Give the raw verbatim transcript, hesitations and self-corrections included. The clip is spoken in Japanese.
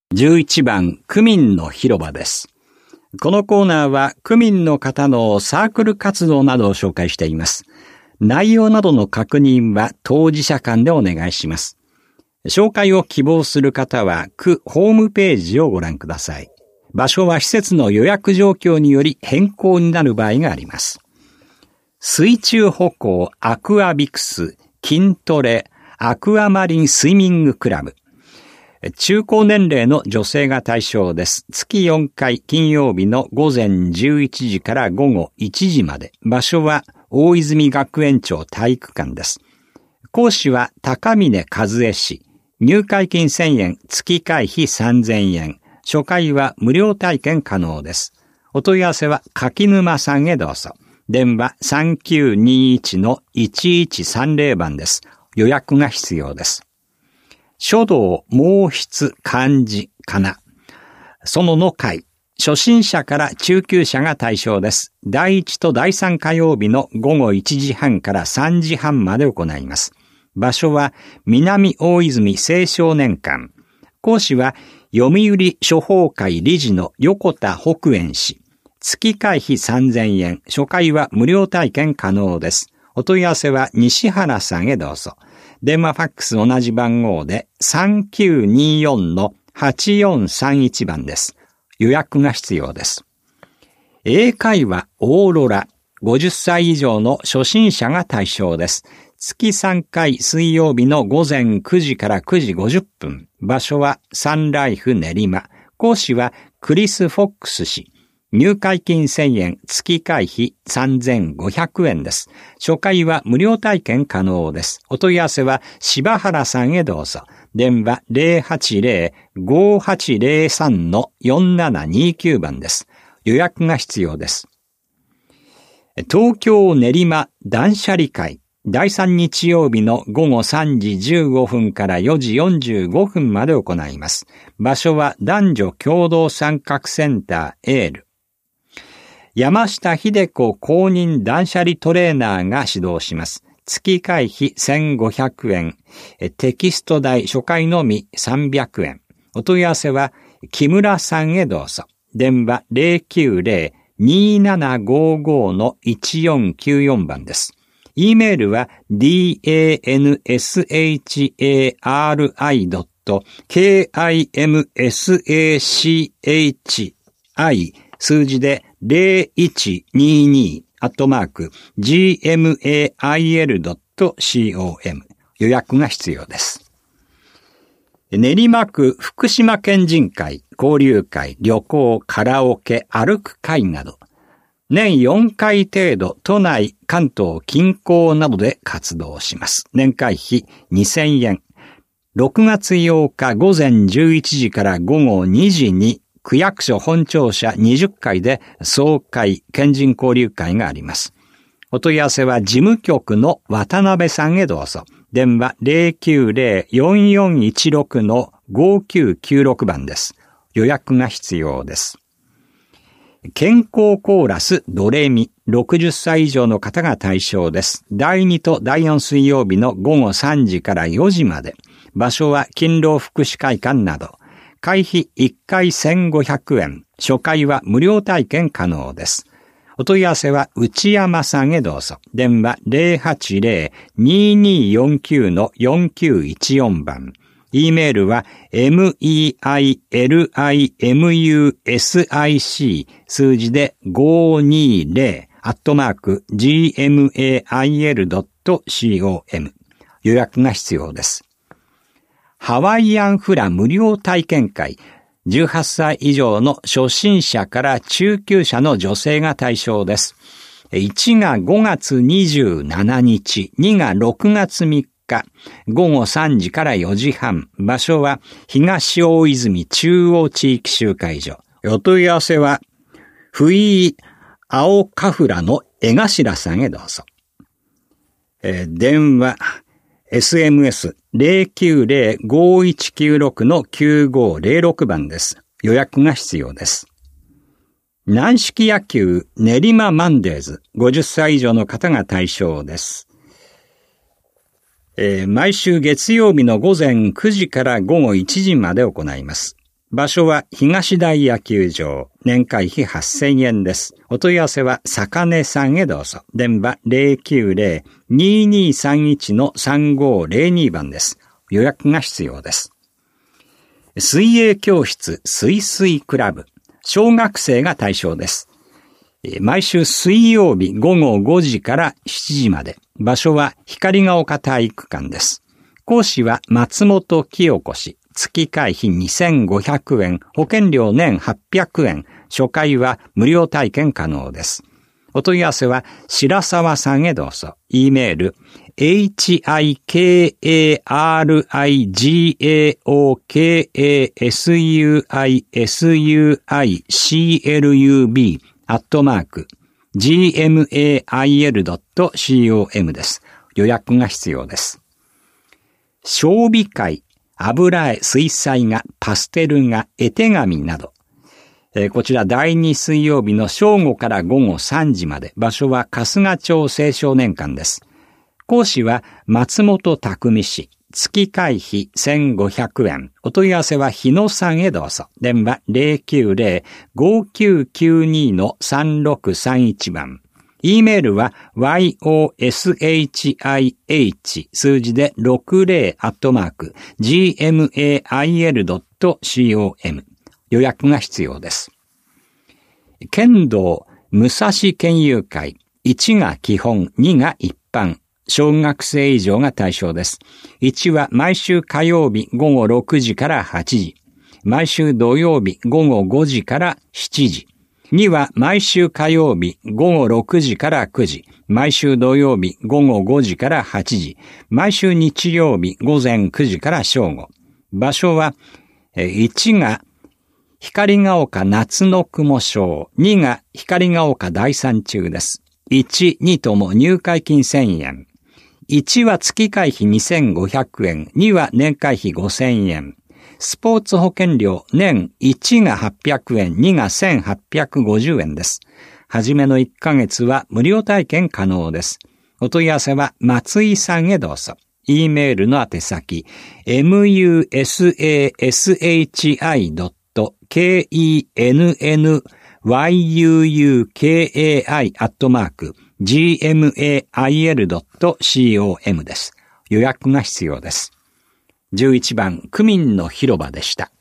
じゅういちばん、区民の広場です。このコーナーは区民の方のサークル活動などを紹介しています。内容などの確認は当事者間でお願いします。紹介を希望する方は区ホームページをご覧ください。場所は施設の予約状況により変更になる場合があります。水中歩行アクアビクス、筋トレ、アクアマリンスイミングクラブ。中高年齢の女性が対象です。月よんかい金曜日の午前じゅういちじから午後いちじまで。場所は大泉学園町体育館です。講師は高峰和恵氏。入会金せんえん、月会費さんぜんえん。初回は無料体験可能です。お問い合わせは柿沼さんへどうぞ。電話 さんきゅうにいちのいちいちさんぜろ 番です。予約が必要です。書道、毛筆、漢字、仮名。そのの会。初心者から中級者が対象です。だいいちとだいさん火曜日の午後いちじはんからさんじはんまで行います。場所は南大泉青少年館。講師は読売書法会理事の横田北園氏。月会費さんぜんえん。初回は無料体験可能です。お問い合わせは西原さんへどうぞ。電話ファックス同じ番号で さんきゅうによんのはちよんさんいち 番です。予約が必要です。英会話オーロラ。ごじゅっさい以上の初心者が対象です。月さんかい水曜日の午前くじからくじごじゅっぷん。場所はサンライフ練馬。講師はクリス・フォックス氏。入会金せんえん、月会費さんぜんごひゃくえんです。初回は無料体験可能です。お問い合わせは柴原さんへどうぞ。電話 ゼロはちゼロ ごはちゼロさんのよんななにきゅう 番です。予約が必要です。東京練馬断捨離会。だいさん日曜日の午後さんじじゅうごふんからよじよんじゅうごふんまで行います。場所は男女共同参画センターエール。山下秀子公認断捨離トレーナーが指導します。月会費せんごひゃくえん。テキスト代初回のみさんびゃくえん。お問い合わせは木村さんへどうぞ。電話 ゼロきゅうゼロ にーななごご のいちよんきゅうよん 番です。e メールは ダンシャリ ドット キムサ数字でゼロいちににアットマーク ジーエムエーアイエル ドット コム 予約が必要です。練馬区福島県人会、交流会、旅行、カラオケ、歩く会など年よんかい程度都内、関東近郊などで活動します。年会費にせんえん。ろくがつようか午前じゅういちじから午後にじに区役所本庁舎にじゅっかいで総会、県人交流会があります。お問い合わせは事務局の渡辺さんへどうぞ。電話 ゼロきゅうゼロ よんよんいちろく のごきゅうきゅうろく 番です。予約が必要です。健康コーラスドレミ。ろくじゅっさい以上の方が対象です。だいにとだいよん水曜日の午後さんじからよじまで。場所は勤労福祉会館など。会費いっかいせんごひゃくえん。初回は無料体験可能です。お問い合わせは内山さんへどうぞ。電話 ゼロはちゼロ にーにーよんきゅう のよんきゅういちよん 番。e メールは メイル数字でごひゃくにじゅうアットマーク ジーエムエーアイエル ドット コム 予約が必要です。ハワイアンフラ無料体験会。じゅうはっさい以上の初心者から中級者の女性が対象です。いちがごがつにじゅうしちにち、にがろくがつみっか、午後さんじからよじはん。場所は東大泉中央地域集会所。お問い合わせは、ふい青カフラの江頭さんへどうぞ。えー、電話、エスエムエス ゼロきゅうゼロ ごいちきゅうろく のきゅうごゼロろく 番です。予約が必要です。軟式野球練馬マンデーズ。ごじゅっさい以上の方が対象です。えー、毎週月曜日の午前くじから午後いちじまで行います。 場所は東大野球場。年会費はっせんえんです。お問い合わせは坂根さんへどうぞ。電話 ゼロきゅうゼロ にーにーさんいち のさんごーゼロに 番です。予約が必要です。水泳教室すいすいクラブ。小学生が対象です。毎週水曜日ごごごじからしちじまで。場所は光が丘体育館です。講師は松本清子氏。月会費にせんごひゃくえん。保険料年はっぴゃくえん。初回は無料体験可能です。お問い合わせは白沢さんへどうぞ。E メール エイチアイケーエーアールアイジーエーオーケーエーエスユーアイエスユーアイシーエルユービー アットマーク ジーエムエーアイエルドットコム です。予約が必要です。賞美会、油絵、水彩画、パステル画、絵手紙など。えー、こちらだいに水曜日の正午から午後さんじまで。場所は春日町青少年館です。講師は松本匠氏。月会費せんごひゃくえん。お問い合わせは日野さんへどうぞ。電話 ゼロきゅうゼロ ごきゅうきゅうに のさんろくさんいち 番。E メールは ヨシ数字でろくじゅうアットマーク ジーエムエーアイエルドットコム。予約が必要です。剣道武蔵剣友会。いちが基本、にが一般。小学生以上が対象です。いちは毎週火曜日ごごろくじからはちじ。毎週土曜日ごごごじからしちじ。には毎週火曜日ごごろくじからくじ。毎週土曜日ごごごじからはちじ。毎週日曜日午前くじから正午。場所はいちが光が丘夏の雲ショー。にが光が丘第三中です。いち、にとも入会金せんえん。いちは月会費にせんごひゃくえん。には年会費ごせんえん。スポーツ保険料年いちがはっぴゃくえん。にがせんはっぴゃくごじゅうえんです。はじめのいっかげつは無料体験可能です。お問い合わせは松井さんへどうぞ。E メールの宛先 ムユーエスエーエスエイチアイドットケーイーエヌエヌワイユーユーケーエーアイ アットマーク ジーエムエーアイエルドットコム です。予約が必要です。じゅういちばん区民の広場でした。